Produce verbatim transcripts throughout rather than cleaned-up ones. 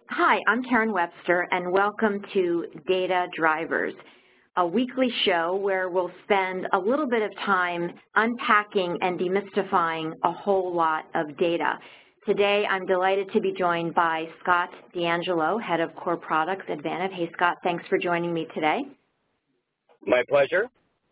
Hi, I'm Karen Webster, and welcome to Data Drivers, a weekly show where we'll spend a little bit of time unpacking and demystifying a whole lot of data. Today, I'm delighted to be joined by Scott D'Angelo, Head of Core Products at Vantiv. Hey, Scott, thanks for joining me today. My pleasure.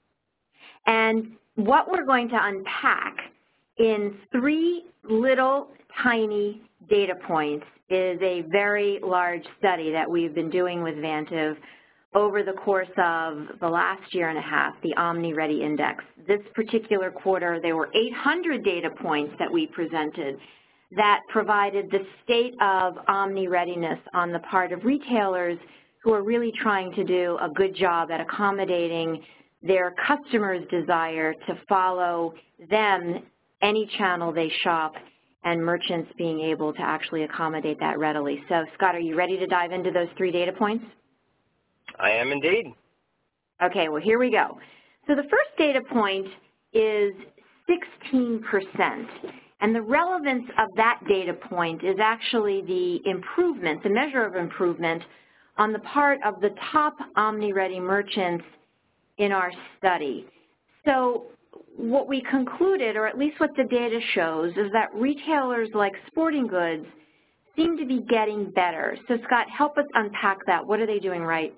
And what we're going to unpack in three little tiny data points is a very large study that we've been doing with Vantiv over the course of the last year and a half, the OmniReady Index. This particular quarter, there were eight hundred data points that we presented that provided the state of Omni readiness on the part of retailers who are really trying to do a good job at accommodating their customers' desire to follow them any channel they shop, and merchants being able to actually accommodate that readily. So, Scott, are you ready to dive into those three data points? I am indeed. Okay, well, here we go. So the first data point is sixteen percent. And the relevance of that data point is actually the improvement, the measure of improvement on the part of the top OmniReady merchants in our study. So what we concluded, or at least what the data shows, is that retailers like sporting goods seem to be getting better. So Scott, help us unpack that. What are they doing right?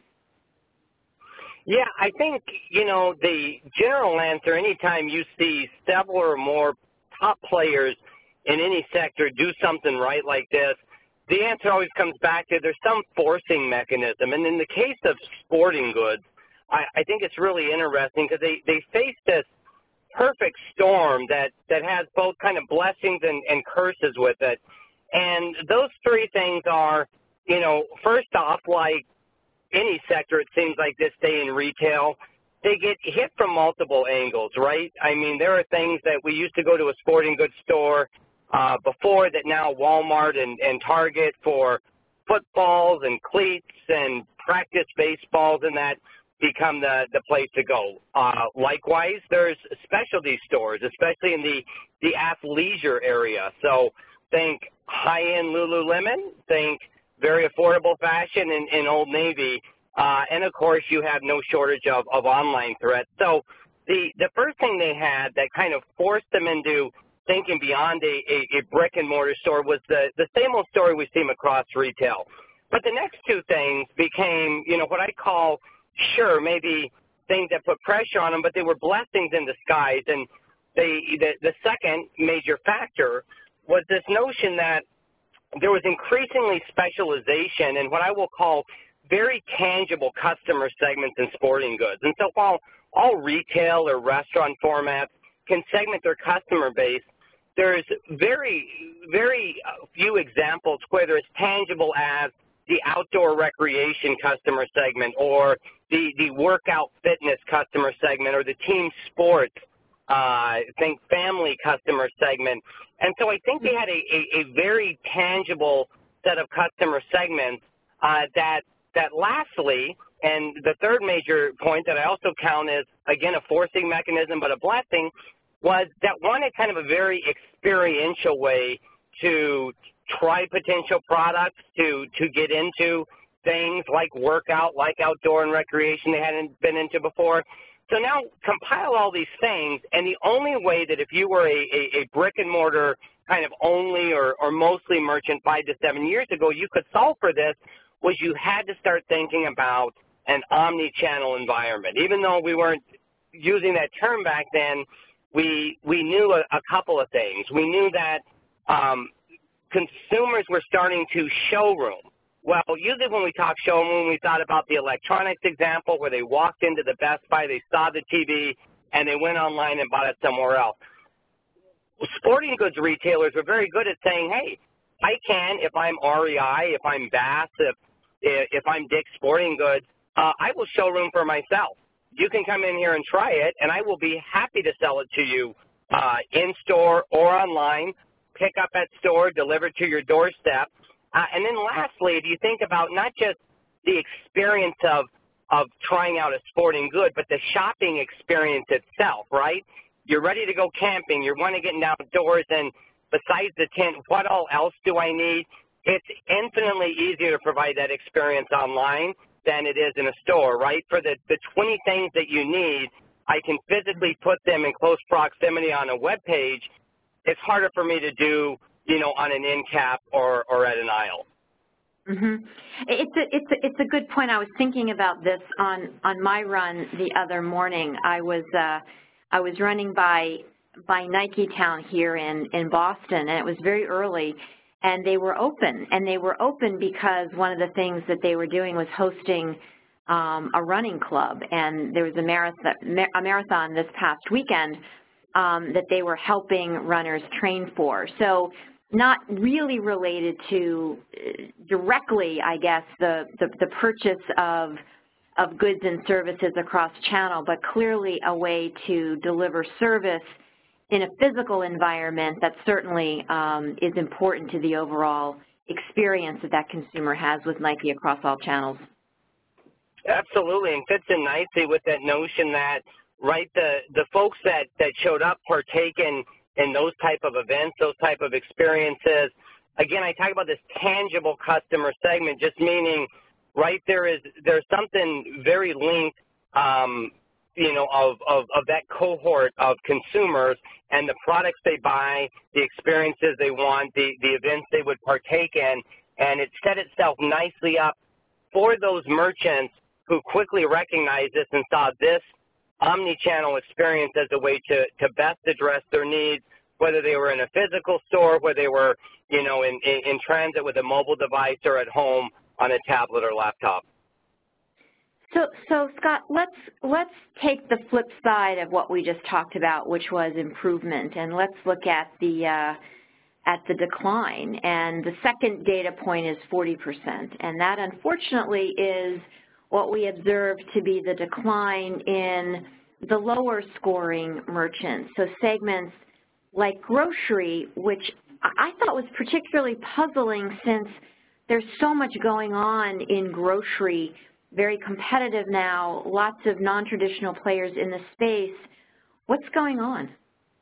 Yeah, I think, you know, the general answer, anytime you see several or more top players in any sector do something right like this, the answer always comes back to there's some forcing mechanism. And in the case of sporting goods, I, I think it's really interesting because they, they face this perfect storm that, that has both kind of blessings and, and curses with it. And those three things are, you know, first off, like any sector, it seems like this day in retail, they get hit from multiple angles, right? I mean, there are things that we used to go to a sporting goods store uh, before that now Walmart and, and Target for footballs and cleats and practice baseballs and that become the, the place to go. Uh, likewise, there's specialty stores, especially in the, the athleisure area. So think high-end Lululemon, think very affordable fashion in, in Old Navy, uh, and of course you have no shortage of, of online threats. So the, the first thing they had that kind of forced them into thinking beyond a, a, a brick and mortar store was the, the same old story we see across retail. But the next two things became, you know, what I call, sure, maybe things that put pressure on them, but they were blessings in disguise. And they, the, the second major factor was this notion that there was increasingly specialization in what I will call very tangible customer segments in sporting goods. And so while all retail or restaurant formats can segment their customer base, there's very, very few examples where they're as tangible as the outdoor recreation customer segment or the, the workout fitness customer segment or the team sports, uh, think family customer segment. And so I think they had a, a, a very tangible set of customer segments uh, that, that lastly, and the third major point that I also count as, again, a forcing mechanism but a blessing, was that wanted kind of a very experiential way to try potential products, to, to get into things like workout, like outdoor and recreation they hadn't been into before. So now compile all these things, and the only way that if you were a, a, a brick and mortar kind of only or, or mostly merchant five to seven years ago, you could solve for this was you had to start thinking about an omni-channel environment. Even though we weren't using that term back then, we, we knew a, a couple of things. We knew that um, consumers were starting to showroom. Well, usually when we talk showroom, we thought about the electronics example where they walked into the Best Buy, they saw the T V, and they went online and bought it somewhere else. Sporting goods retailers were very good at saying, hey, I can, if I'm R E I, if I'm Bass, if, if I'm Dick's Sporting Goods, uh, I will showroom for myself. You can come in here and try it, and I will be happy to sell it to you uh, in-store or online, pick up at store, delivered to your doorstep. Uh, and then lastly, if you think about not just the experience of, of trying out a sporting good, but the shopping experience itself, right? You're ready to go camping. You're wanting to get outdoors, and besides the tent, what all else do I need? it's infinitely easier to provide that experience online than it is in a store, right? For the, the twenty things that you need, I can physically put them in close proximity on a web page. It's harder for me to do, you know, on an end cap or, or at an aisle. Mm-hmm. It's a it's a it's a good point. I was thinking about this on on my run the other morning. I was uh, I was running by by Nike Town here in in Boston, and it was very early, and they were open, and they were open because one of the things that they were doing was hosting um, a running club, and there was a marathon a marathon this past weekend um, that they were helping runners train for. So, not really related to directly, I guess, the, the, the purchase of, of goods and services across channel, but clearly a way to deliver service in a physical environment that certainly um, is important to the overall experience that that consumer has with Nike across all channels. Absolutely, and fits in nicely with that notion that, right, the, the folks that, that showed up, partake in in those type of events, those type of experiences. Again, I talk about this tangible customer segment, just meaning, right, there is there's something very linked, um, you know, of, of, of that cohort of consumers and the products they buy, the experiences they want, the, the events they would partake in, and it set itself nicely up for those merchants who quickly recognized this and saw this omni-channel experience as a way to, to best address their needs, whether they were in a physical store, whether they were, you know, in, in, in transit with a mobile device or at home on a tablet or laptop. So, so Scott, let's, let's take the flip side of what we just talked about, which was improvement, and let's look at the, uh, at the decline. And the second data point is forty percent, and that unfortunately is what we observed to be the decline in the lower scoring merchants. So segments like grocery, which I thought was particularly puzzling since there's so much going on in grocery, very competitive now, lots of non-traditional players in the space. What's going on?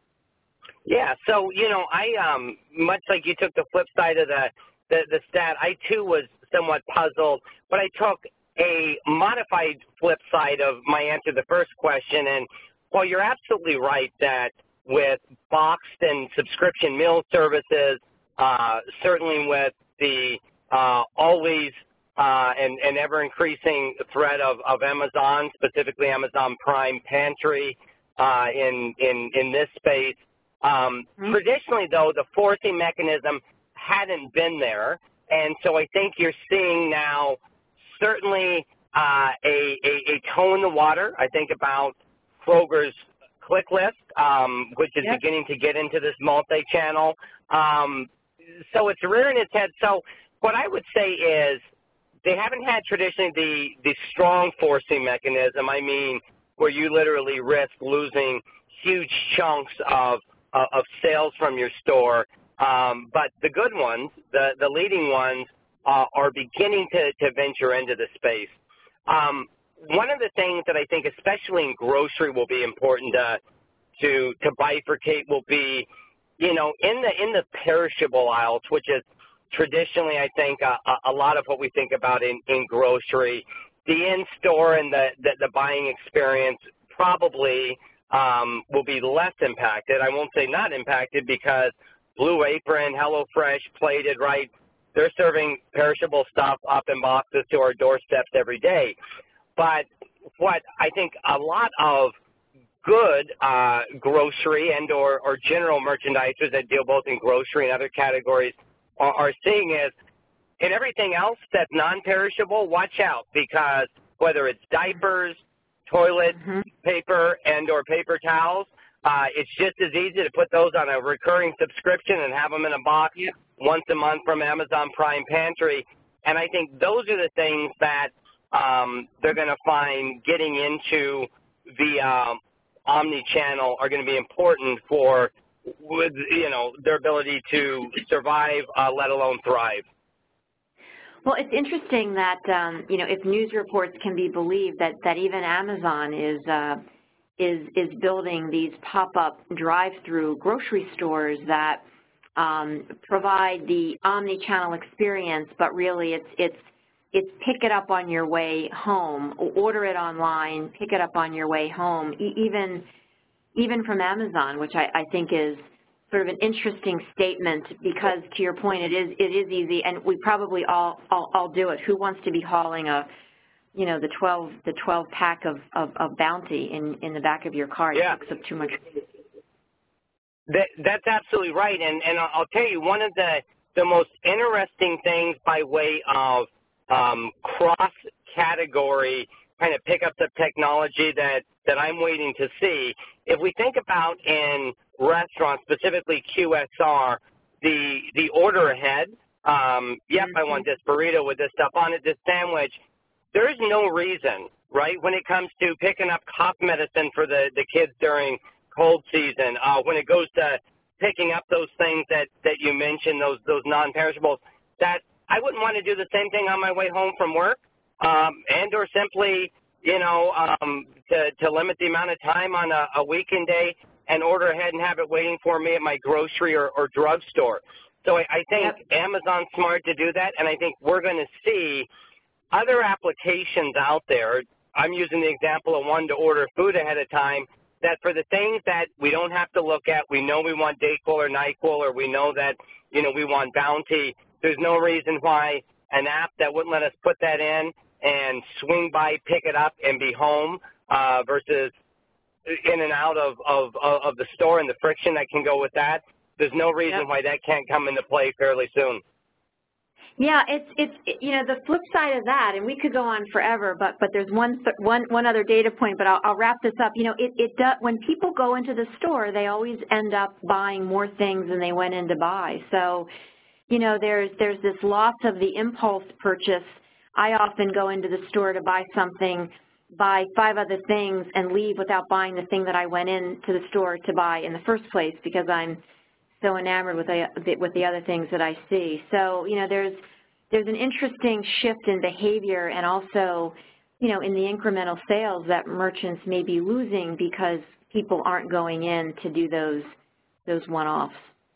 Yeah, so, you know, I, um, much like you took the flip side of the, the, the stat, I too was somewhat puzzled, but I took a modified flip side of my answer to the first question. And while you're absolutely right that with boxed and subscription meal services, uh, certainly with the uh, always uh, and, and ever-increasing threat of, of Amazon, specifically Amazon Prime Pantry uh, in, in, in this space, um, mm-hmm. traditionally, though, the forcing mechanism hadn't been there. And so I think you're seeing now certainly uh, a, a, a toe in the water. I think about Kroger's Click List, um, which is yep. beginning to get into this multi-channel. Um, so it's rearing its head. So what I would say is they haven't had traditionally the, the strong forcing mechanism. I mean, where you literally risk losing huge chunks of, of, of sales from your store. Um, but the good ones, the, the leading ones, Uh, are beginning to, to venture into the space. Um, one of the things that I think, especially in grocery, will be important to, to, to bifurcate will be, you know, in the, in the perishable aisles, which is traditionally, I think, a, a lot of what we think about in, in grocery, the in-store and the, the, the buying experience probably um, will be less impacted. I won't say not impacted because Blue Apron, HelloFresh, Plated, right, they're serving perishable stuff up in boxes to our doorsteps every day. But what I think a lot of good uh, grocery and or, or general merchandisers that deal both in grocery and other categories are, are seeing is in everything else that's non-perishable, watch out, because whether it's diapers, toilet mm-hmm. paper, and or paper towels, uh, it's just as easy to put those on a recurring subscription and have them in a box yep. once a month from Amazon Prime Pantry. And I think those are the things that um, they're going to find getting into the um, omni-channel are going to be important for, with, you know, their ability to survive, uh, let alone thrive. Well, it's interesting that, um, you know, if news reports can be believed, that, that even Amazon is uh, is is building these pop-up drive-through grocery stores that um, provide the omni-channel experience, but really it's, it's, it's pick it up on your way home, order it online, pick it up on your way home, e even, even from Amazon, which I, I think is sort of an interesting statement because, to your point, it is, it is easy, and we probably all, all, all do it. Who wants to be hauling a, you know, the twelve, the twelve pack of, of, of Bounty in, in the back of your car? It Yeah. takes up too much. That, that's absolutely right, and, and I'll tell you, one of the, the most interesting things by way of um, cross-category kind of pickups of technology that, that I'm waiting to see, if we think about in restaurants, specifically Q S R, the, the order ahead, um, yep, mm-hmm. I want this burrito with this stuff on it, this sandwich, there's no reason, right, when it comes to picking up cough medicine for the, the kids during cold season, uh, when it goes to picking up those things that, that you mentioned, those, those non-perishables, that I wouldn't want to do the same thing on my way home from work, um, and or simply, you know, um, to, to limit the amount of time on a, a weekend day and order ahead and have it waiting for me at my grocery or, or drugstore. So I, I think yep. Amazon's smart to do that, and I think we're going to see other applications out there. I'm using the example of one to order food ahead of time, that for the things that we don't have to look at, we know we want Dayquil or NyQuil, or we know that, you know, we want Bounty, there's no reason why an app that wouldn't let us put that in and swing by, pick it up, and be home uh, versus in and out of, of, of the store and the friction that can go with that. There's no reason yep. why that can't come into play fairly soon. Yeah, it's, it's, you know, the flip side of that, and we could go on forever, but, but there's one, one, one other data point, but I'll, I'll wrap this up. You know, it, it does, when people go into the store, they always end up buying more things than they went in to buy. So, you know, there's, there's this loss of the impulse purchase. I often go into the store to buy something, buy five other things, and leave without buying the thing that I went into the store to buy in the first place because I'm so enamored with the, with the other things that I see. So, you know, there's, there's an interesting shift in behavior and also, you know, in the incremental sales that merchants may be losing because people aren't going in to do those, those one-offs.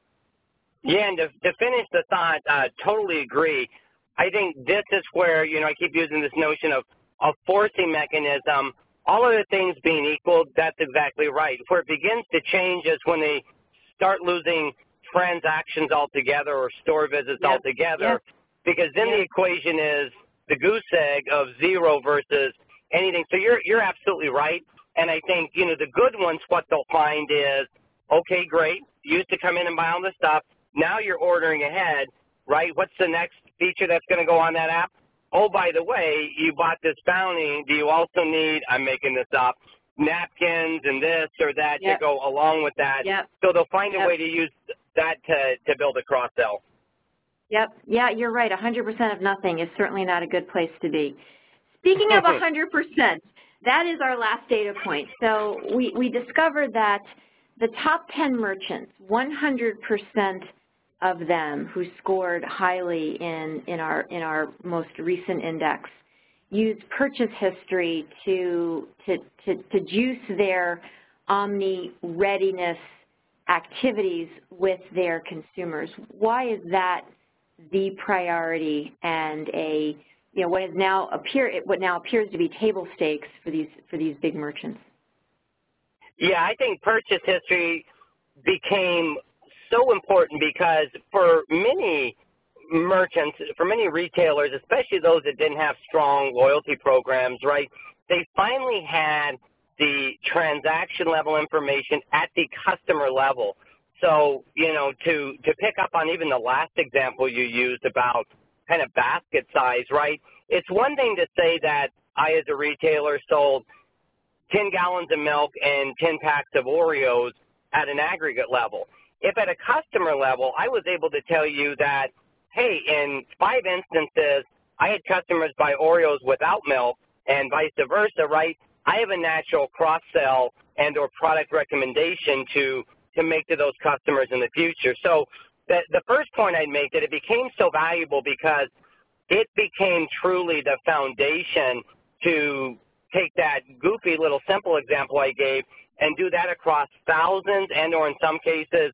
Yeah, and to, to finish the thought, uh, totally agree. I think this is where, you know, I keep using this notion of a forcing mechanism. All other things being equal, that's exactly right. Where it begins to change is when they start losing transactions altogether or store visits yep. altogether, yep. because then yep. the equation is the goose egg of zero versus anything. So you're, you're absolutely right. And I think, you know, the good ones, what they'll find is, okay, great, you used to come in and buy all this stuff. Now you're ordering ahead, right? What's the next feature that's going to go on that app? Oh, by the way, you bought this Bounty. Do you also need, I'm making this up, napkins and this or that yep. to go along with that? Yep. So they'll find yep. a way to use that to, to build a cross-sell. Yep. Yeah, you're right. one hundred percent of nothing is certainly not a good place to be. Speaking of one hundred percent, that is our last data point. So we, we discovered that the top ten merchants, one hundred percent of them who scored highly in, in, our, in our most recent index used purchase history to, to, to, to juice their omni-readiness activities with their consumers. Why is that the priority and a, you know, what is now appear, what now appears to be table stakes for these, for these big merchants? Yeah, I think purchase history became so important because for many merchants, for many retailers, especially those that didn't have strong loyalty programs, right, they finally had the transaction level information at the customer level. So, you know, to, to pick up on even the last example you used about kind of basket size, right, it's one thing to say that I as a retailer sold ten gallons of milk and ten packs of Oreos at an aggregate level. If at a customer level, I was able to tell you that, hey, in five instances, I had customers buy Oreos without milk and vice versa, right? I have a natural cross-sell and or product recommendation to, to make to those customers in the future. So the, the first point I'd make that it became so valuable because it became truly the foundation to take that goofy little simple example I gave and do that across thousands and or in some cases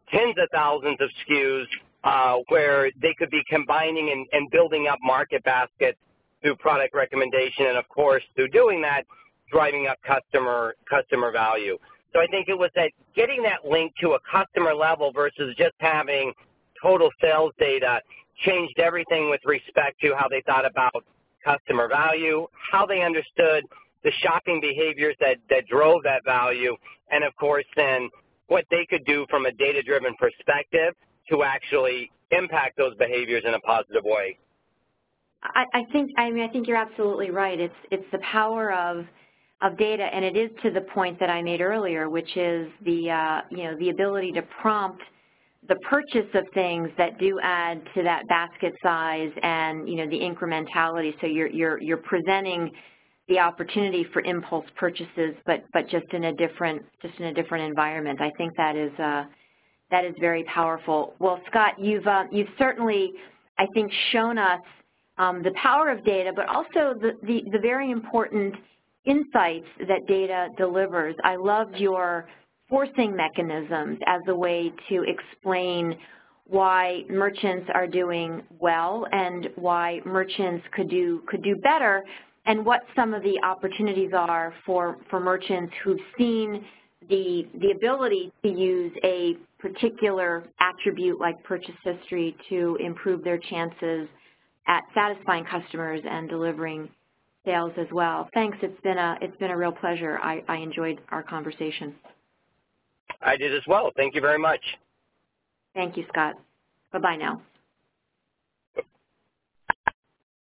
tens of thousands of S K Us uh, where they could be combining and, and building up market baskets through product recommendation, and of course, through doing that, driving up customer customer value. So I think it was that getting that link to a customer level versus just having total sales data changed everything with respect to how they thought about customer value, how they understood the shopping behaviors that, that drove that value, and of course then what they could do from a data-driven perspective to actually impact those behaviors in a positive way. I, I think, I mean, I think you're absolutely right. It's, it's the power of, of data, and it is to the point that I made earlier, which is the, uh, you know, the ability to prompt the purchase of things that do add to that basket size and, you know, the incrementality. So you're, you're, you're presenting the opportunity for impulse purchases, but, but just in a different, just in a different environment. I think that is, uh, that is very powerful. Well, Scott, you've, uh, you've certainly, I think, shown us um, the power of data, but also the, the, the very important insights that data delivers. I loved your forcing mechanisms as a way to explain why merchants are doing well and why merchants could do, could do better, and what some of the opportunities are for, for merchants who've seen the, the ability to use a particular attribute like purchase history to improve their chances at satisfying customers and delivering sales as well. Thanks. It's been a, it's been a real pleasure. I, I enjoyed our conversation. I did as well. Thank you very much. Thank you, Scott. Bye-bye now.